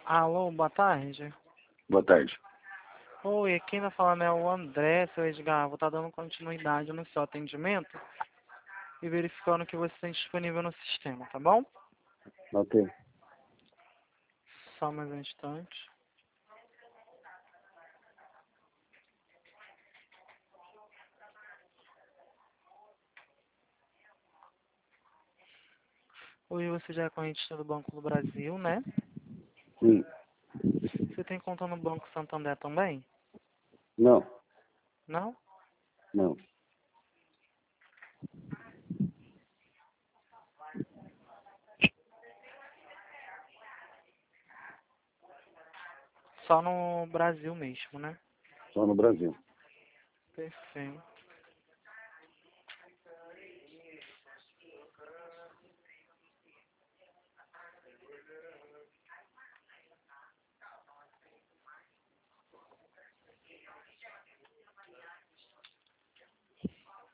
Alô, boa tarde. Boa tarde. Oi, quem tá falando é o André, seu Edgar. Vou estar dando continuidade no seu atendimento e verificando que você tem disponível no sistema, tá bom? Ok. Só mais um instante. Hoje você já é correntista do Banco do Brasil, né? Sim. Você tem conta no Banco Santander também? Não. Não? Não. Só no Brasil mesmo, né? Só no Brasil. Perfeito.